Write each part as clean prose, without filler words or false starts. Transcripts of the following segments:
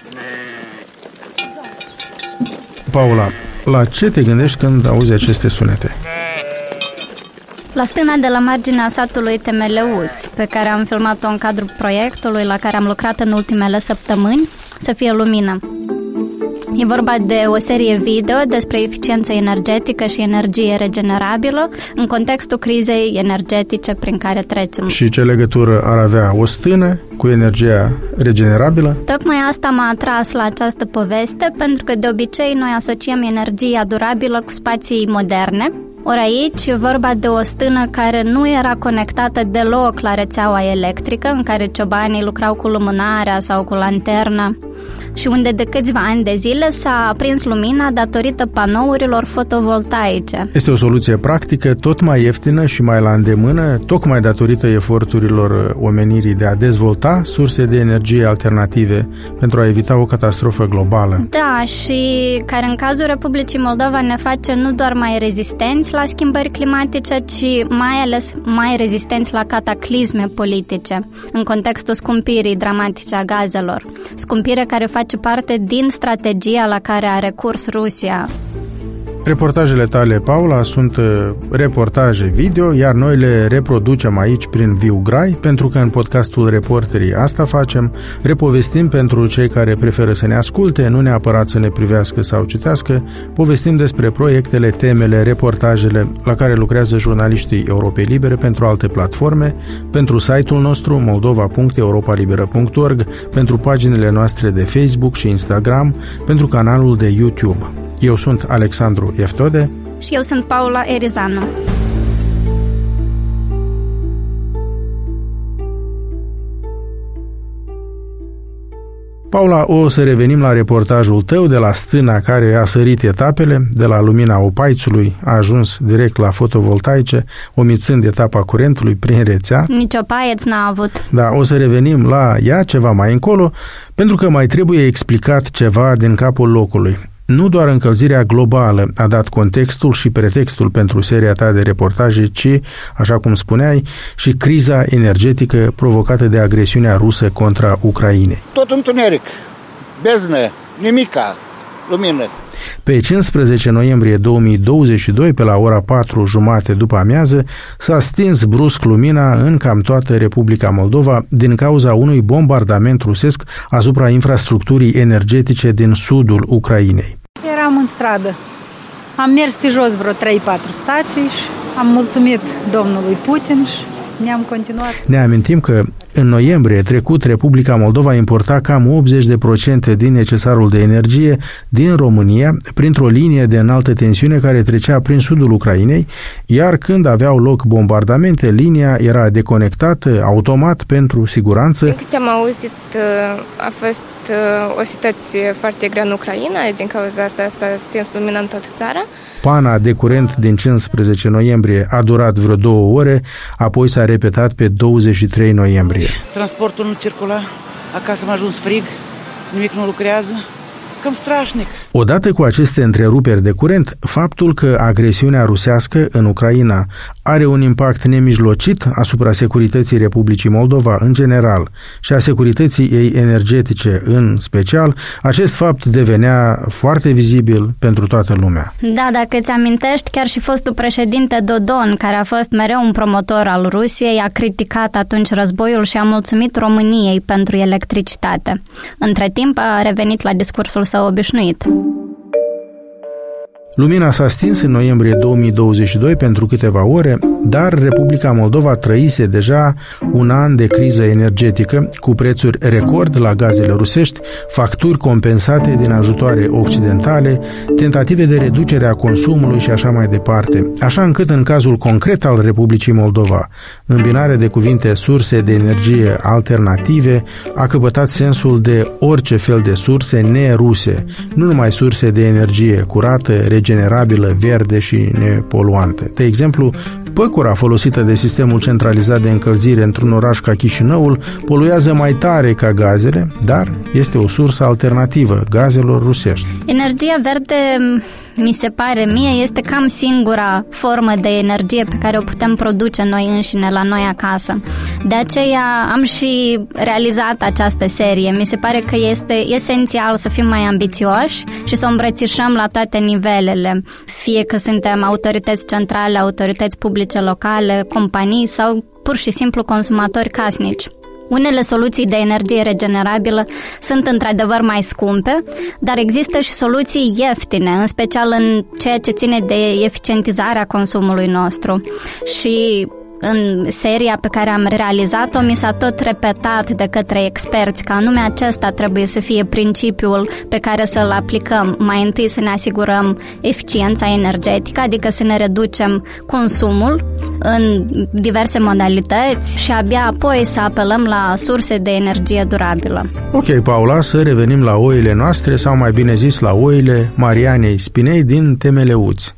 Paula, la ce te gândești când auzi aceste sunete? La stâna de la marginea satului Temeleuți, pe care am filmat-o în cadrul proiectului la care am lucrat în ultimele săptămâni, Să fie lumină. E vorba de o serie video despre eficiență energetică și energie regenerabilă în contextul crizei energetice prin care trecem. Și ce legătură ar avea o stână cu energia regenerabilă? Tocmai asta m-a atras la această poveste, pentru că de obicei noi asociem energia durabilă cu spații moderne. Ori aici e vorba de o stână care nu era conectată deloc la rețeaua electrică, în care ciobanii lucrau cu lumânarea sau cu lanterna și unde de câțiva ani de zile s-a aprins lumina datorită panourilor fotovoltaice. Este o soluție practică, tot mai ieftină și mai la îndemână, tocmai datorită eforturilor omenirii de a dezvolta surse de energie alternative pentru a evita o catastrofă globală. Da, și care în cazul Republicii Moldova ne face nu doar mai rezistenți la schimbări climatice, ci mai ales mai rezistenți la cataclisme politice, în contextul scumpirii dramatice a gazelor. Scumpire care face parte din strategia la care a recurs Rusia. Reportajele tale, Paula, sunt reportaje video, iar noi le reproducem aici prin viu grai, pentru că în podcastul Reporterii asta facem, repovestim pentru cei care preferă să ne asculte, nu neapărat să ne privească sau citească, povestim despre proiectele, temele, reportajele la care lucrează jurnaliștii Europei Libere pentru alte platforme, pentru site-ul nostru moldova.europalibera.org, pentru paginile noastre de Facebook și Instagram, pentru canalul de YouTube. Eu sunt Alexandru Eftode. Și eu sunt Paula Erizanu. Paula, o să revenim la reportajul tău de la stâna care a sărit etapele, de la lumina opaițului a ajuns direct la fotovoltaice, omițând etapa curentului prin rețea. Nici opaiț n-a avut. Da, o să revenim la ea ceva mai încolo, pentru că mai trebuie explicat ceva din capul locului. Nu doar încălzirea globală a dat contextul și pretextul pentru seria ta de reportaje, ci, așa cum spuneai, și criza energetică provocată de agresiunea rusă contra Ucrainei. Tot întuneric, beznă, nimica, lumină. Pe 15 noiembrie 2022, pe la ora 4:30 după amiază, s-a stins brusc lumina în cam toată Republica Moldova din cauza unui bombardament rusesc asupra infrastructurii energetice din sudul Ucrainei. Eram în stradă. Am mers pe jos vreo 3-4 stații și am mulțumit domnului Putin și ne-am continuat. Ne amintim că în noiembrie trecut Republica Moldova importa cam 80% din necesarul de energie din România printr-o linie de înaltă tensiune care trecea prin sudul Ucrainei, iar când aveau loc bombardamente, linia era deconectată automat pentru siguranță. Din câte am auzit, a fost o situație foarte grea în Ucraina, din cauza asta s-a stins lumina în toată țara. Pana de curent din 15 noiembrie a durat vreo 2 ore, apoi s-a repetat pe 23 noiembrie. Transportul nu circula, acasă m-a ajuns frig, nimic nu lucrează, cam strașnic. Odată cu aceste întreruperi de curent, faptul că agresiunea rusească în Ucraina are un impact nemijlocit asupra securității Republicii Moldova în general și a securității ei energetice în special, acest fapt devenea foarte vizibil pentru toată lumea. Da, dacă îți amintești, chiar și fostul președinte Dodon, care a fost mereu un promotor al Rusiei, a criticat atunci războiul și a mulțumit României pentru electricitate. Între timp a revenit la discursul său obișnuit. Lumina s-a stins în noiembrie 2022 pentru câteva ore, dar Republica Moldova trăise deja un an de criză energetică, cu prețuri record la gazele rusești, facturi compensate din ajutoare occidentale, tentative de reducere a consumului și așa mai departe. Așa încât, în cazul concret al Republicii Moldova, îmbinarea de cuvinte surse de energie alternative a căpătat sensul de orice fel de surse neruse, nu numai surse de energie curată, regenerabilă, verde și nepoluantă. De exemplu, păcura folosită de sistemul centralizat de încălzire într-un oraș ca Chișinăul poluează mai tare ca gazele, dar este o sursă alternativă gazelor rusești. Energia verde mi se pare mie, este cam singura formă de energie pe care o putem produce noi înșine la noi acasă. De aceea am și realizat această serie. Mi se pare că este esențial să fim mai ambițioși și să o îmbrățișăm la toate nivelele, fie că suntem autorități centrale, autorități publice locale, companii sau pur și simplu consumatori casnici. Unele soluții de energie regenerabilă sunt într-adevăr mai scumpe, dar există și soluții ieftine, în special în ceea ce ține de eficientizarea consumului nostru. Și în seria pe care am realizat-o, mi s-a tot repetat de către experți că anume acesta trebuie să fie principiul pe care să-l aplicăm. Mai întâi să ne asigurăm eficiența energetică, adică să ne reducem consumul în diverse modalități și abia apoi să apelăm la surse de energie durabilă. Ok, Paula, să revenim la oile noastre, sau mai bine zis la oile Marianei Spinei din Temeleuți.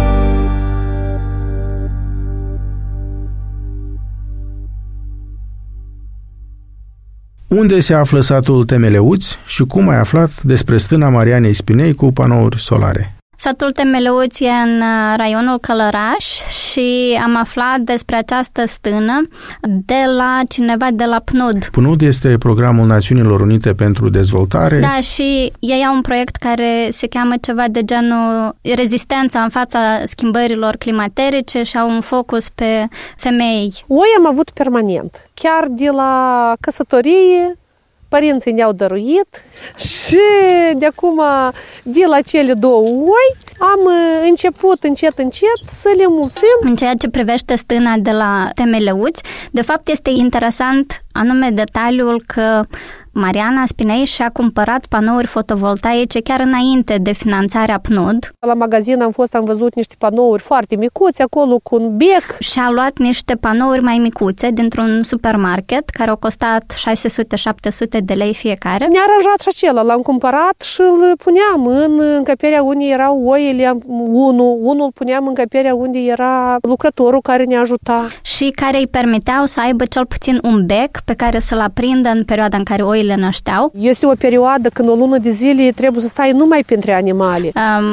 Unde se află satul Temeleuți și cum ai aflat despre stâna Marianei Spinei cu panouri solare? Satul Temeleuți e în raionul Călăraș și am aflat despre această stână de la cineva de la PNUD. PNUD este Programul Națiunilor Unite pentru Dezvoltare. Da, și ei au un proiect care se cheamă ceva de genul rezistența în fața schimbărilor climaterice și au un focus pe femei. Oi am avut permanent, chiar de la căsătorie. Părinții ne-au dăruit și de acum, de la cele 2 oi, am început încet să le mulțim. În ceea ce privește stâna de la Temeleuți, de fapt este interesant anume detaliul că Mariana Spinei și-a cumpărat panouri fotovoltaice chiar înainte de finanțarea PNUD. La magazin am văzut niște panouri foarte micuți, acolo cu un bec. Și-a luat niște panouri mai micuțe dintr-un supermarket, care au costat 600-700 de lei fiecare. Ne-a aranjat și acela, l-am cumpărat și îl puneam în încăperea unde erau oile. Unul puneam în încăperea unde era lucrătorul care ne ajuta. Și care îi permiteau să aibă cel puțin un bec pe care să-l aprindă în perioada în care oile nășteau. Este o perioadă când o lună de zile trebuie să stai numai pentru animale.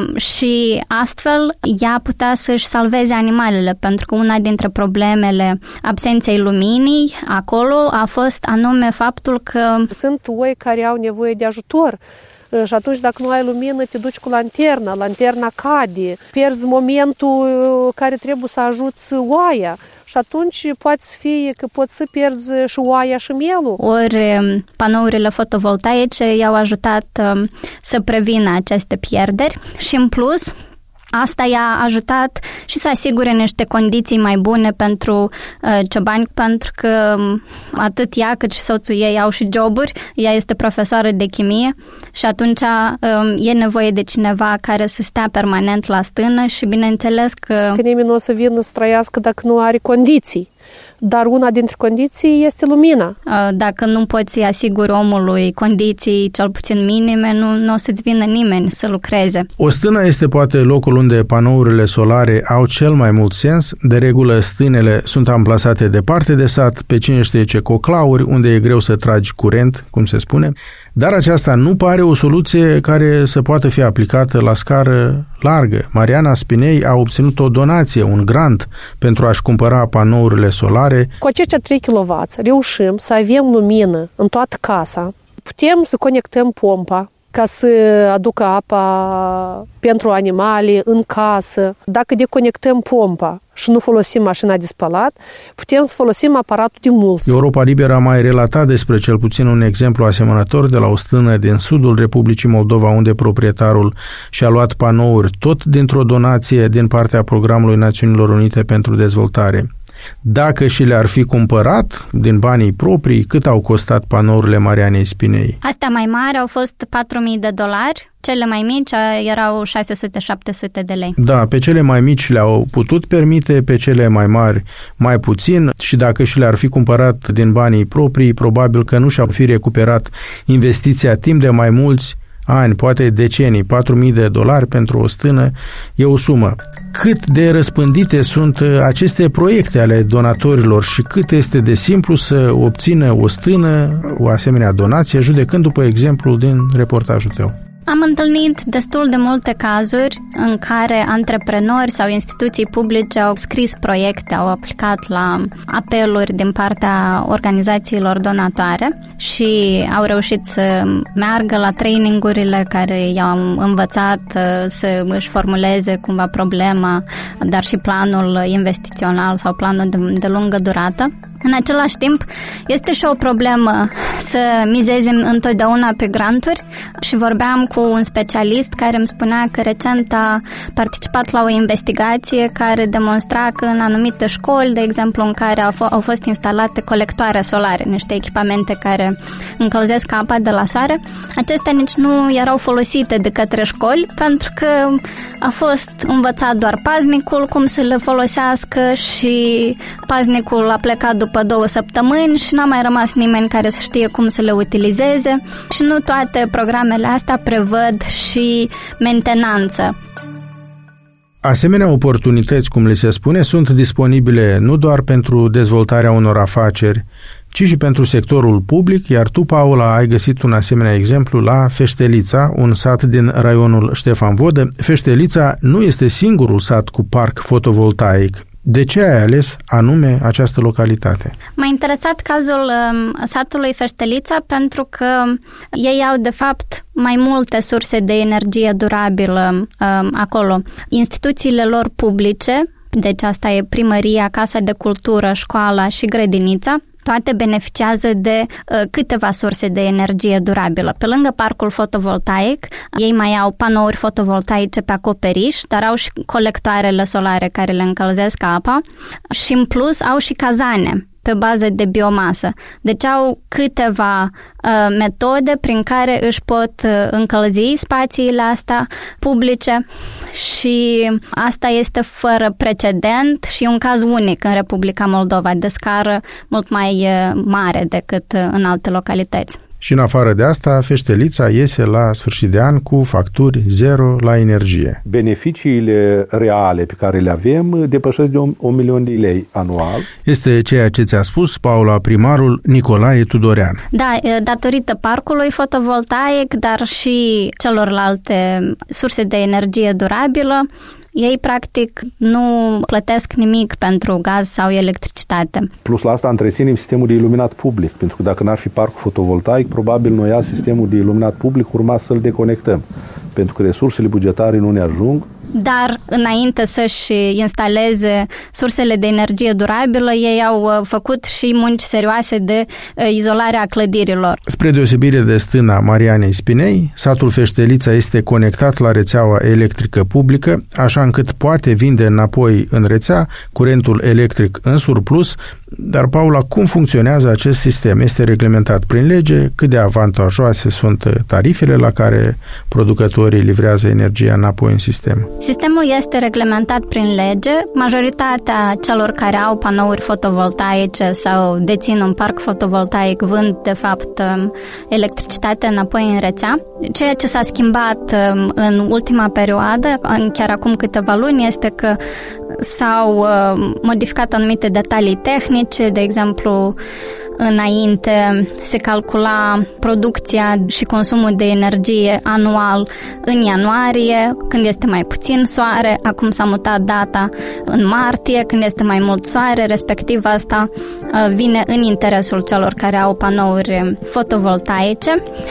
Și astfel ea putea să-și salveze animalele, pentru că una dintre problemele absenței luminii acolo a fost anume faptul că sunt oi care au nevoie de ajutor. Și atunci, dacă nu ai lumină, te duci cu lanterna cade, pierzi momentul care trebuie să ajuți oaia. Și atunci poate să fie că poți să pierzi și oaia și mielul. Ori panourile fotovoltaice i-au ajutat să prevină aceste pierderi și în plus asta i-a ajutat și să asigure niște condiții mai bune pentru ciobani, pentru că atât ea cât și soțul ei au și joburi. Ea este profesoară de chimie și atunci e nevoie de cineva care să stea permanent la stână și bineînțeles că nimeni nu o să vină să trăiască dacă nu are condiții. Dar una dintre condiții este lumina. Dacă nu poți să-i asiguri omului condiții cel puțin minime, nu o să-ți vină nimeni să lucreze. O stână este poate locul unde panourile solare au cel mai mult sens. De regulă, stânele sunt amplasate departe de sat, pe cine știe ce coclauri, unde e greu să tragi curent, cum se spune. Dar aceasta nu pare o soluție care să poată fi aplicată la scară largă. Mariana Spinei a obținut o donație, un grant, pentru a-și cumpăra panourile solare. Cu aceștia 3 kW reușim să avem lumină în toată casa. Putem să conectăm pompa ca să aducă apa pentru animale în casă. Dacă deconectăm pompa și nu folosim mașina de spălat, putem să folosim aparatul de mulț. Europa Liberă a mai relatat despre cel puțin un exemplu asemănător de la o stână din sudul Republicii Moldova, unde proprietarul și-a luat panouri tot dintr-o donație din partea Programului Națiunilor Unite pentru Dezvoltare. Dacă și le-ar fi cumpărat din banii proprii, cât au costat panourile Marianei Spinei? Astea mai mari au fost $4.000, cele mai mici erau 600-700 de lei. Da, pe cele mai mici le-au putut permite, pe cele mai mari mai puțin și dacă și le-ar fi cumpărat din banii proprii, probabil că nu și-au fi recuperat investiția timp de mai mulți ani, poate decenii. $4.000 pentru o stână e o sumă. Cât de răspândite sunt aceste proiecte ale donatorilor și cât este de simplu să obțină o stână o asemenea donație, judecând după exemplul din reportajul tău? Am întâlnit destul de multe cazuri în care antreprenori sau instituții publice au scris proiecte, au aplicat la apeluri din partea organizațiilor donatoare și au reușit să meargă la trainingurile care i-au învățat să își formuleze cumva problema, dar și planul investițional sau planul de lungă durată. În același timp, este și o problemă să mizezi întotdeauna pe granturi și vorbeam cu un specialist care îmi spunea că recent a participat la o investigație care demonstra că în anumite școli, de exemplu, în care au fost instalate colectoare solare, niște echipamente care încălzesc apa de la soare, acestea nici nu erau folosite de către școli pentru că a fost învățat doar paznicul cum să le folosească și paznicul a plecat după 2 săptămâni și n-a mai rămas nimeni care să știe cum să le utilizeze și nu toate programele astea prevăd și mentenanță. Asemenea oportunități, cum le se spune, sunt disponibile nu doar pentru dezvoltarea unor afaceri, ci și pentru sectorul public, iar tu, Paula, ai găsit un asemenea exemplu la Feștelița, un sat din raionul Ștefan Vodă. Feștelița nu este singurul sat cu parc fotovoltaic. De ce ai ales anume această localitate? M-a interesat cazul satului Feștelița pentru că ei au, de fapt, mai multe surse de energie durabilă acolo. Instituțiile lor publice, deci asta e primăria, Casa de Cultură, școala și grădinița, toate beneficiază de câteva surse de energie durabilă. Pe lângă parcul fotovoltaic, ei mai au panouri fotovoltaice pe acoperiș, dar au și colectoarele solare care le încălzesc apa și în plus au și cazane pe bază de biomasă. Deci au câteva metode prin care își pot încălzi spațiile astea publice și asta este fără precedent și un caz unic în Republica Moldova, de scară mult mai mare decât în alte localități. Și în afară de asta, Feștelița iese la sfârșit de an cu facturi zero la energie. Beneficiile reale pe care le avem depășesc de 1 milion de lei anual. Este ceea ce ți-a spus, Paula, primarul Nicolae Tudorean. Da, datorită parcului fotovoltaic, dar și celorlalte surse de energie durabilă, ei, practic, nu plătesc nimic pentru gaz sau electricitate. Plus la asta întreținem sistemul de iluminat public, pentru că dacă n-ar fi parcul fotovoltaic, probabil noi sistemul de iluminat public urma să-l deconectăm, pentru că resursele bugetare nu ne ajung. Dar înainte să-și instaleze sursele de energie durabilă, ei au făcut și munci serioase de izolare a clădirilor. Spre deosebire de stâna Marianei Spinei, satul Feștelița este conectat la rețeaua electrică publică, așa încât poate vinde înapoi în rețea curentul electric în surplus. Dar, Paula, cum funcționează acest sistem? Este reglementat prin lege? Cât de avantajoase sunt tarifele la care producătorii livrează energia înapoi în sistem? Sistemul este reglementat prin lege. Majoritatea celor care au panouri fotovoltaice sau dețin un parc fotovoltaic vând, de fapt, electricitate înapoi în rețea. Ceea ce s-a schimbat în ultima perioadă, chiar acum câteva luni, este că s-au modificat anumite detalii tehnice, de exemplu, înainte se calcula producția și consumul de energie anual în ianuarie, când este mai puțin soare. Acum s-a mutat data în martie, când este mai mult soare, respectiv asta vine în interesul celor care au panouri fotovoltaice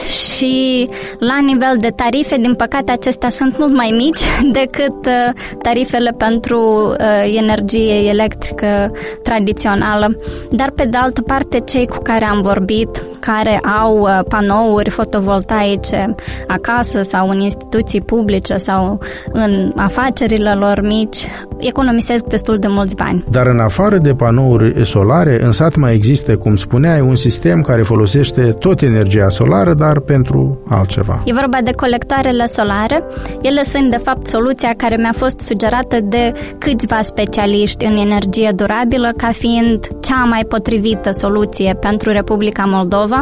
și la nivel de tarife, din păcate, acestea sunt mult mai mici decât tarifele pentru energie electrică tradițională. Dar, pe de altă parte, cei cu care am vorbit, care au panouri fotovoltaice acasă sau în instituții publice sau în afacerile lor mici, economisesc destul de mulți bani. Dar în afară de panouri solare, în sat mai există, cum spuneai, un sistem care folosește tot energia solară, dar pentru altceva. E vorba de colectoarele solare. Ele sunt, de fapt, soluția care mi-a fost sugerată de câțiva specialiști în energie durabilă ca fiind cea mai potrivită soluție pentru Republica Moldova.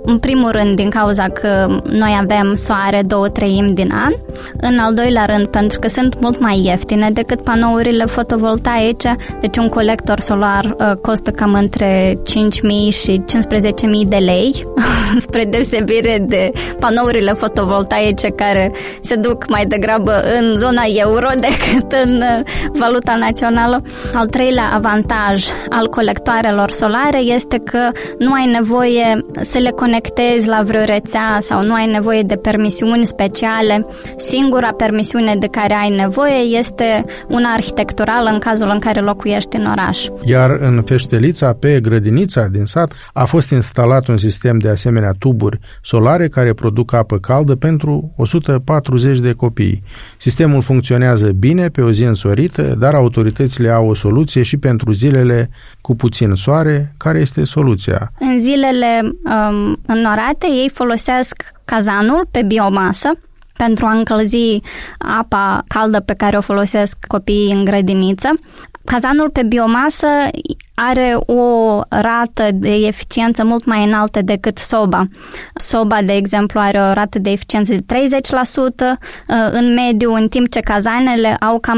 În primul rând, din cauza că noi avem soare 2/3 din an. În al doilea rând, pentru că sunt mult mai ieftine decât panourile fotovoltaice. Deci un colector solar costă cam între 5.000 și 15.000 de lei, spre deosebire de panourile fotovoltaice care se duc mai degrabă în zona euro decât în valuta națională. Al treilea avantaj al colectoarelor solare este că nu ai nevoie să le conectezi la vreo rețea sau nu ai nevoie de permisiuni speciale. Singura permisiune de care ai nevoie este una arhitecturală în cazul în care locuiești în oraș. Iar în Feștelița, pe grădinița din sat, a fost instalat un sistem de asemenea tuburi solare care produc apă caldă pentru 140 de copii. Sistemul funcționează bine pe o zi însorită, dar autoritățile au o soluție și pentru zilele cu puțin soare. Care este soluția? În zilele înnorate ei folosesc cazanul pe biomasă pentru a încălzi apa caldă pe care o folosesc copiii în grădiniță. Cazanul pe biomasă are o rată de eficiență mult mai înaltă decât soba. Soba, de exemplu, are o rată de eficiență de 30% în mediu, în timp ce cazanele au cam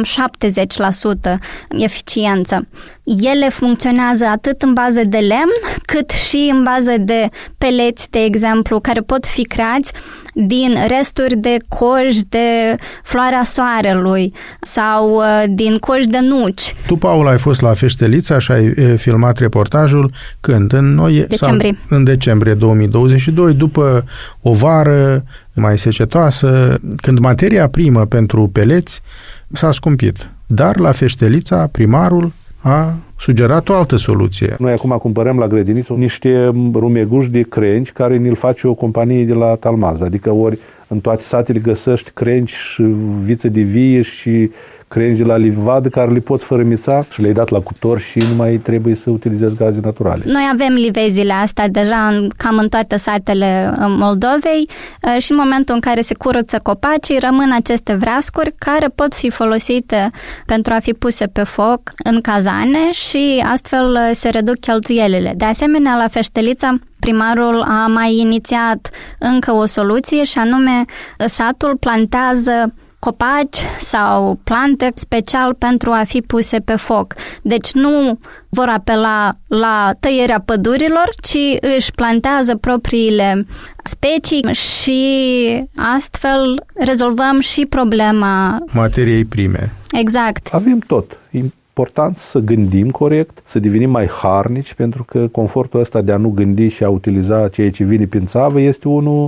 70% eficiență. Ele funcționează atât în bază de lemn, cât și în bază de peleți, de exemplu, care pot fi creați din resturi de coji de floarea soarelui sau din coji de nuci. Tu, Paula, ai fost la Feștelița și ai filmat reportajul când? În decembrie 2022, după o vară mai secetoasă, când materia primă pentru peleți s-a scumpit. Dar la Feștelița primarul a sugerat o altă soluție. Noi acum cumpărăm la grădiniță niște rumeguși de crengi care ne-l face o companie de la Talmaz. Adică ori în toate satele găsești crengi și viță de vie și crengi de la livadă care le poți fărâmița și le-ai dat la cuptor și nu mai trebuie să utilizezi gaze naturale. Noi avem livezile astea deja cam în toate satele Moldovei și în momentul în care se curăță copacii rămân aceste vreascuri care pot fi folosite pentru a fi puse pe foc în cazane și astfel se reduc cheltuielile. De asemenea, la Feștelița primarul a mai inițiat încă o soluție și anume satul plantează copaci sau plante special pentru a fi puse pe foc. Deci nu vor apela la tăierea pădurilor, ci își plantează propriile specii și astfel rezolvăm și problema materiei prime. Exact. Avem tot. Important să gândim corect, să devenim mai harnici, pentru că confortul ăsta de a nu gândi și a utiliza ceea ce vine prin țavă este unul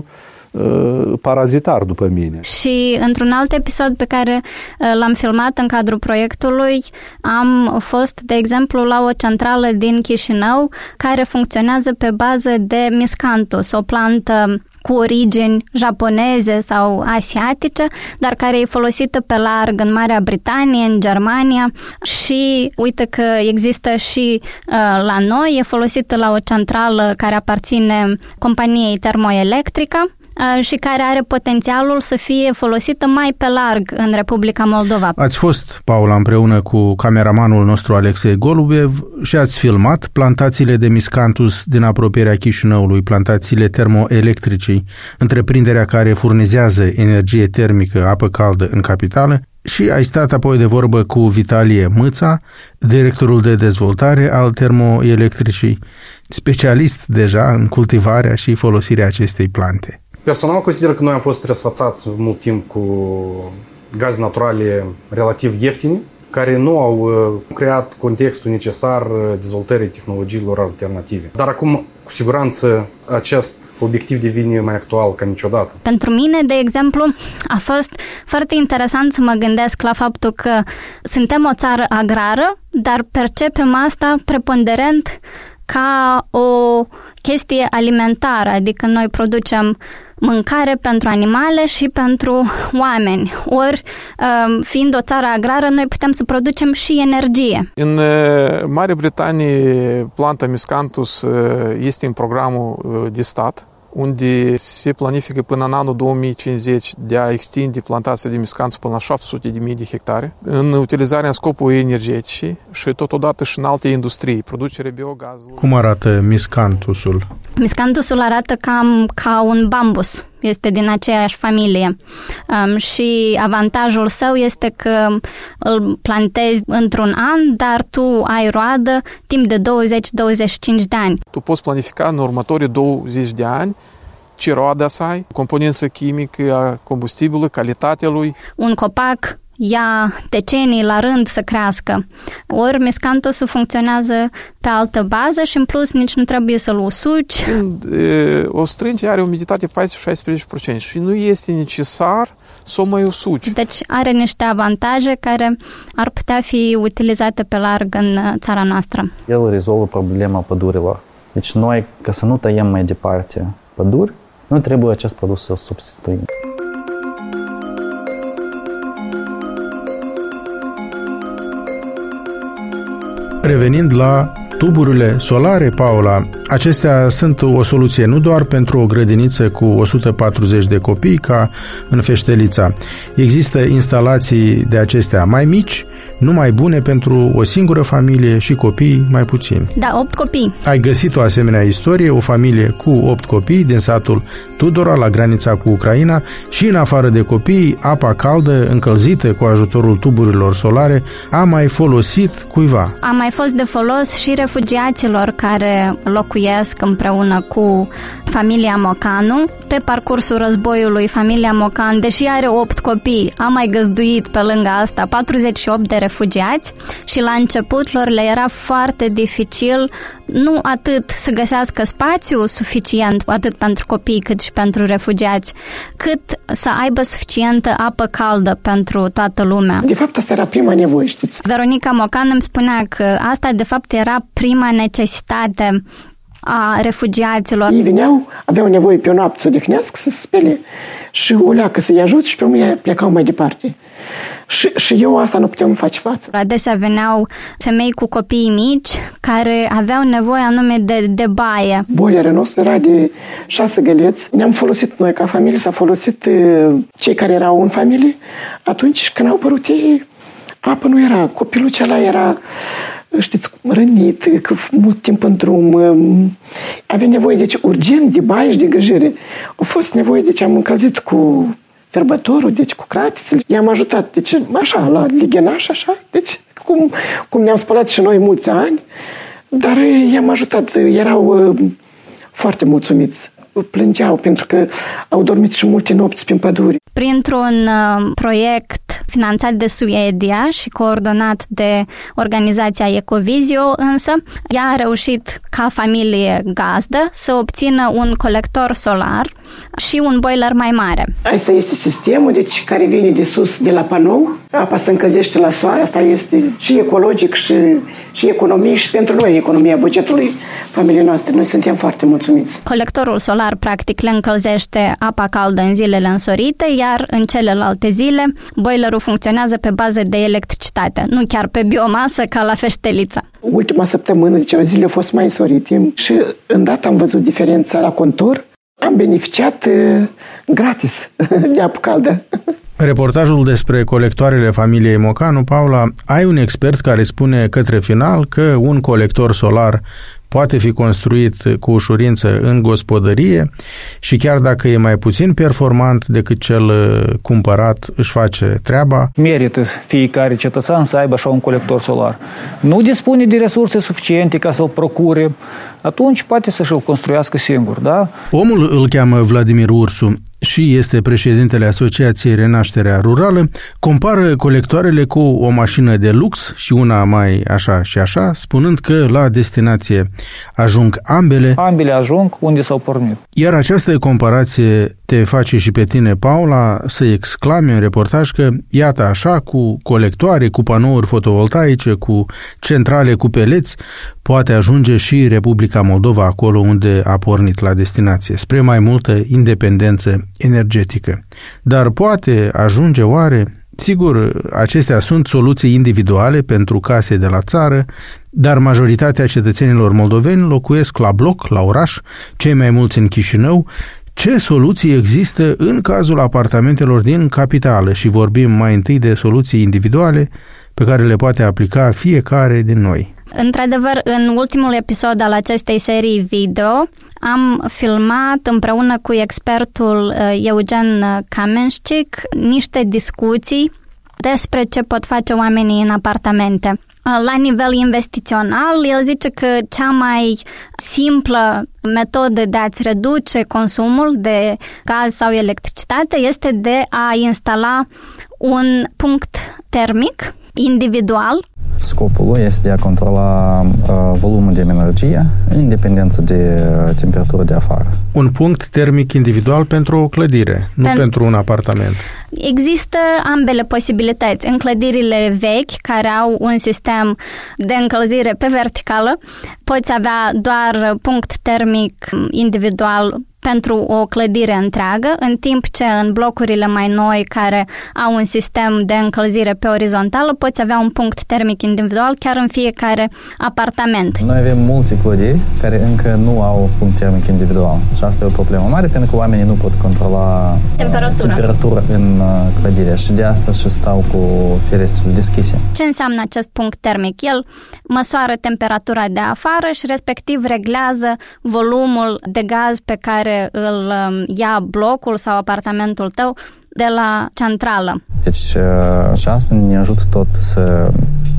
parazitar după mine. Și într-un alt episod pe care l-am filmat în cadrul proiectului, am fost, de exemplu, la o centrală din Chișinău care funcționează pe bază de miscanthus, o plantă cu origini japoneze sau asiatice, dar care e folosită pe larg în Marea Britanie, în Germania și uite că există și la noi, e folosită la o centrală care aparține companiei Termoelectrica și care are potențialul să fie folosită mai pe larg în Republica Moldova. Ați fost, Paula, împreună cu cameramanul nostru Alexei Golubev și ați filmat plantațiile de miscanthus din apropierea Chișinăului, plantațiile termoelectricii, întreprinderea care furnizează energie termică, apă caldă în capitală, și ai stat apoi de vorbă cu Vitalie Mâța, directorul de dezvoltare al termoelectricii, specialist deja în cultivarea și folosirea acestei plante. Personal consider că noi am fost răsfățați mult timp cu gaze naturale relativ ieftine, care nu au creat contextul necesar dezvoltării tehnologiilor alternative. Dar acum, cu siguranță, acest obiectiv devine mai actual ca niciodată. Pentru mine, de exemplu, a fost foarte interesant să mă gândesc la faptul că suntem o țară agrară, dar percepem asta preponderent ca o chestie alimentară, adică noi producem mâncare pentru animale și pentru oameni. Ori, fiind o țară agrară, noi putem să producem și energie. În Marea Britanie, planta miscanthus este în programul de stat. unde se planifică până în anul 2050 de a extinde plantația de miscanț până la 700.000 de hectare, în utilizarea în scopuri energetice și totodată și în alte industrii, producerea biogazului. Cum arată miscantusul? Miscantusul arată cam ca un bambus. Este din aceeași familie și avantajul său este că îl plantezi într-un an, dar tu ai roadă timp de 20-25 de ani. Tu poți planifica în următorii 20 de ani ce roadă să ai, componență chimică a combustibilului, calitatea lui. Un copac ia decenii la rând să crească. Ori miscantusul funcționează pe altă bază și în plus nici nu trebuie să-l usuci. O strânge are umiditate 14-16% și nu este necesar să o mai usuci. Deci are niște avantaje care ar putea fi utilizate pe larg în țara noastră. El rezolvă problema pădurilor. Deci noi, ca să nu tăiem mai departe păduri, nu trebuie acest produs să-l substituim. Revenind la tuburile solare, Paula, acestea sunt o soluție nu doar pentru o grădiniță cu 140 de copii, ca în Feștelița. Există instalații de acestea mai mici, numai bune pentru o singură familie și copii mai puțini. Da, 8 copii. Ai găsit o asemenea istorie, o familie cu 8 copii din satul Tudora, la granița cu Ucraina, și în afară de copii, apa caldă, încălzită cu ajutorul tuburilor solare, a mai folosit cuiva. A mai fost de folos și refugiaților care locuiesc împreună cu familia Mocanu. Pe parcursul războiului, familia Mocan, deși are 8 copii, a mai găzduit pe lângă asta 48 de refugiați și la început lor le era foarte dificil nu atât să găsească spațiu suficient, atât pentru copii cât și pentru refugiați, cât să aibă suficientă apă caldă pentru toată lumea. De fapt, asta era prima nevoie, știți? Veronica Mocan îmi spunea că asta de fapt era prima necesitate a refugiaților. Ei veneau, aveau nevoie pe o noapte să odihnească, să se spele și o leacă să-i ajut și pe urmă plecau mai departe. Și eu asta nu puteam face față. Adesea veneau femei cu copii mici care aveau nevoie anume de baie. Boilerul nostru era de 6 găleți. Ne-am folosit noi ca familie, s-a folosit cei care erau în familie. Atunci când au apărut ei, apă nu era. Copilul acela era, știți, rănit, că mult timp în drum. Avea nevoie, deci, urgent de baie și de îngrijire. A fost nevoie, deci am încălzit cu ferbătorul, deci cu cratițele. I-am ajutat, deci așa, la lighenaș, așa, deci cum ne-am spălat și noi mulți ani, dar i-am ajutat, erau foarte mulțumiți. Plângeau pentru că au dormit și multe nopți prin păduri. Printr-un proiect finanțat de Suedia și coordonat de organizația Ecovizio, însă, ea a reușit ca familie gazdă să obțină un colector solar și un boiler mai mare. Asta este sistemul, deci, care vine de sus, de la panou. Apa se încălzește la soare, asta este și ecologic și economie și pentru noi, economia bugetului familiei noastre. Noi suntem foarte mulțumiți. Colectorul solar, practic, le încălzește apa caldă în zilele însorite, iar în celelalte zile, boilerul funcționează pe bază de electricitate, nu chiar pe biomasă ca la Feștelița. Ultima săptămână, deci zilele au fost mai însorite și îndată am văzut diferența la contur. Am beneficiat gratis de apă caldă. Reportajul despre colectoarele familiei Mocanu, Paula, ai un expert care spune către final că un colector solar poate fi construit cu ușurință în gospodărie și chiar dacă e mai puțin performant decât cel cumpărat, își face treaba. Merită fiecare cetățean să aibă așa un colector solar. Nu dispune de resurse suficiente ca să-l procure, atunci poate să și-l construiască singur, da? Omul îl cheamă Vladimir Ursu și este președintele Asociației Renașterea Rurală, compară colectoarele cu o mașină de lux și una mai așa și așa, spunând că la destinație ajung ambele. Ambele ajung unde s-au pornit. Iar această comparație te face și pe tine, Paula, să exclami în reportaj că, iată așa, cu colectoare, cu panouri fotovoltaice, cu centrale cu peleți, poate ajunge și Republica Moldova acolo unde a pornit la destinație, spre mai multă independență energetică. Dar poate ajunge oare? Sigur, acestea sunt soluții individuale pentru case de la țară, dar majoritatea cetățenilor moldoveni locuiesc la bloc, la oraș, cei mai mulți în Chișinău. Ce soluții există în cazul apartamentelor din capitală? Și vorbim mai întâi de soluții individuale pe care le poate aplica fiecare din noi. Într-adevăr, în ultimul episod al acestei serii video am filmat împreună cu expertul Eugen Kamenșcic niște discuții despre ce pot face oamenii în apartamente. La nivel investițional, el zice că cea mai simplă metodă de a-ți reduce consumul de gaz sau electricitate este de a instala un punct termic individual. Scopul lui este de a controla volumul de energie în dependență de temperatură de afară. Un punct termic individual pentru o clădire, nu pentru un apartament. Există ambele posibilități. În clădirile vechi, care au un sistem de încălzire pe verticală, poți avea doar punct termic individual pentru o clădire întreagă, în timp ce în blocurile mai noi care au un sistem de încălzire pe orizontală poți avea un punct termic individual chiar în fiecare apartament. Noi avem multe clădiri care încă nu au punct termic individual și asta e o problemă mare pentru că oamenii nu pot controla temperatura în clădire și de asta și stau cu ferestrele deschise. Ce înseamnă acest punct termic? El măsoară temperatura de afară și respectiv reglează volumul de gaz pe care îl ia blocul sau apartamentul tău de la centrală. Deci și asta ne ajută tot să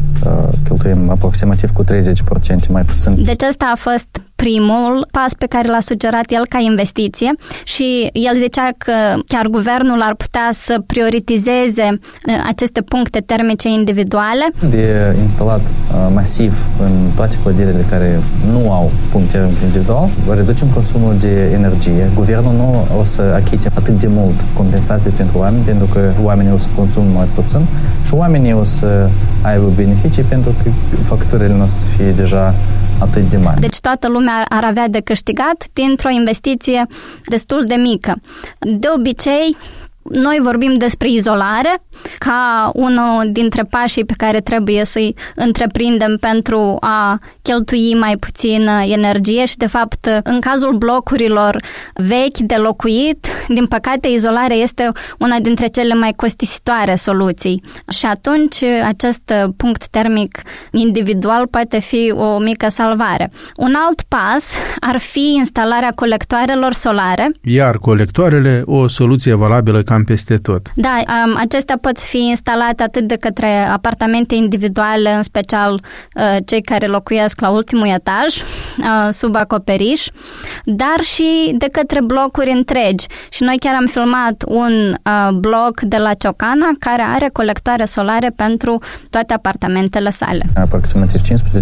cheltuim aproximativ cu 30% mai puțin. Deci ăsta a fost primul pas pe care l-a sugerat el ca investiție și el zicea că chiar guvernul ar putea să prioritizeze aceste puncte termice individuale. De instalat masiv în toate clădirile care nu au punct termic individual, reducem consumul de energie. Guvernul nu o să achite atât de mult compensații pentru oameni, pentru că oamenii o să consumă mai puțin și oamenii o să aibă beneficii pentru că facturile nu o să fie deja atât de mari. Deci toată lumea ar avea de câștigat dintr-o investiție destul de mică. De obicei, noi vorbim despre izolare ca unul dintre pașii pe care trebuie să-i întreprindem pentru a cheltui mai puțin energie și, de fapt, în cazul blocurilor vechi de locuit, din păcate, izolarea este una dintre cele mai costisitoare soluții. Și atunci, acest punct termic individual poate fi o mică salvare. Un alt pas ar fi instalarea colectoarelor solare. Iar colectoarele, o soluție valabilă cam peste tot. Da, acestea pot fi instalate atât de către apartamente individuale, în special cei care locuiesc la ultimul etaj, sub acoperiș, dar și de către blocuri întregi. Și noi chiar am filmat un bloc de la Ciocana care are colectoare solare pentru toate apartamentele sale. Aproximativ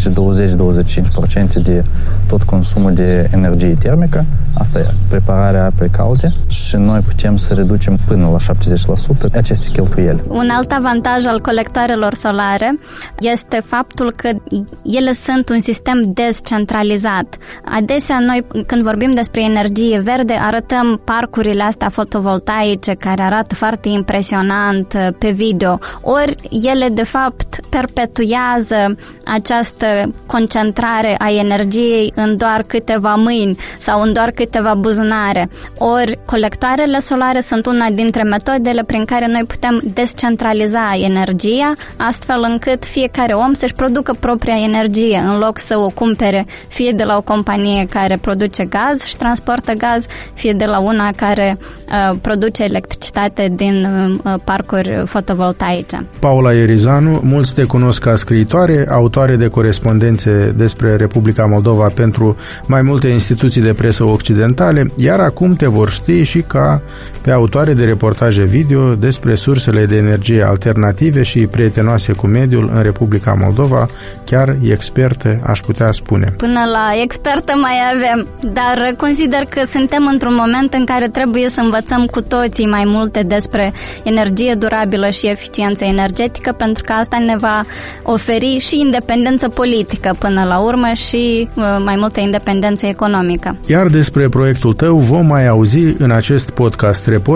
15-20-25% de tot consumul de energie termică, asta e prepararea apei calde și noi putem să reducem până la 70% aceste cheltuieli. Un alt avantaj al colectoarelor solare este faptul că ele sunt un sistem descentralizat. Adesea noi, când vorbim despre energie verde, arătăm parcurile astea fotovoltaice care arată foarte impresionant pe video. Ori ele, de fapt, perpetuează această concentrare a energiei în doar câteva mâini sau în doar câteva buzunare. Ori colectoarele solare sunt una dintre metodele prin care noi putem descentraliza energia, astfel încât fiecare om să-și producă propria energie, în loc să o cumpere fie de la o companie care produce gaz și transportă gaz, fie de la una care produce electricitate din parcuri fotovoltaice. Paula Ierizanu, mulți te cunosc ca scriitoare, autoare de corespondențe despre Republica Moldova pentru mai multe instituții de presă occidentale, iar acum te vor ști și ca pe autoare de reportaje video despre sursele de energie alternative și prietenoase cu mediul în Republica Moldova, chiar expertă, aș putea spune. Până la expertă mai avem, dar consider că suntem într-un moment în care trebuie să învățăm cu toții mai multe despre energie durabilă și eficiență energetică, pentru că asta ne va oferi și independență politică până la urmă și mai multă independență economică. Iar despre proiectul tău vom mai auzi în acest podcast Reporterii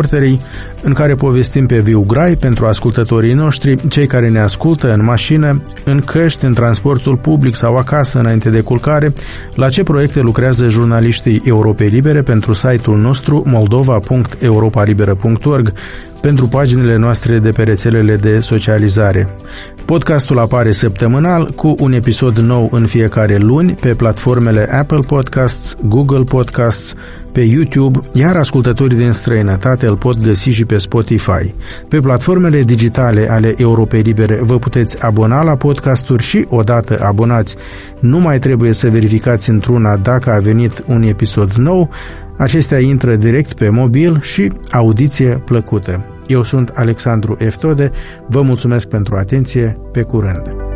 în care povestim pe viu grai pentru ascultătorii noștri, cei care ne ascultă în mașină, în căști, în transportul public sau acasă înainte de culcare, la ce proiecte lucrează jurnaliștii Europei Libere pentru site-ul nostru moldova.europalibera.org, pentru paginile noastre de pe rețelele de socializare. Podcastul apare săptămânal cu un episod nou în fiecare luni pe platformele Apple Podcasts, Google Podcasts, pe YouTube, iar ascultătorii din străinătate îl pot găsi și pe Spotify. Pe platformele digitale ale Europei Libere vă puteți abona la podcasturi și, odată abonați, nu mai trebuie să verificați într-una dacă a venit un episod nou. Acestea intră direct pe mobil și audiție plăcută. Eu sunt Alexandru Eftode, vă mulțumesc pentru atenție, pe curând!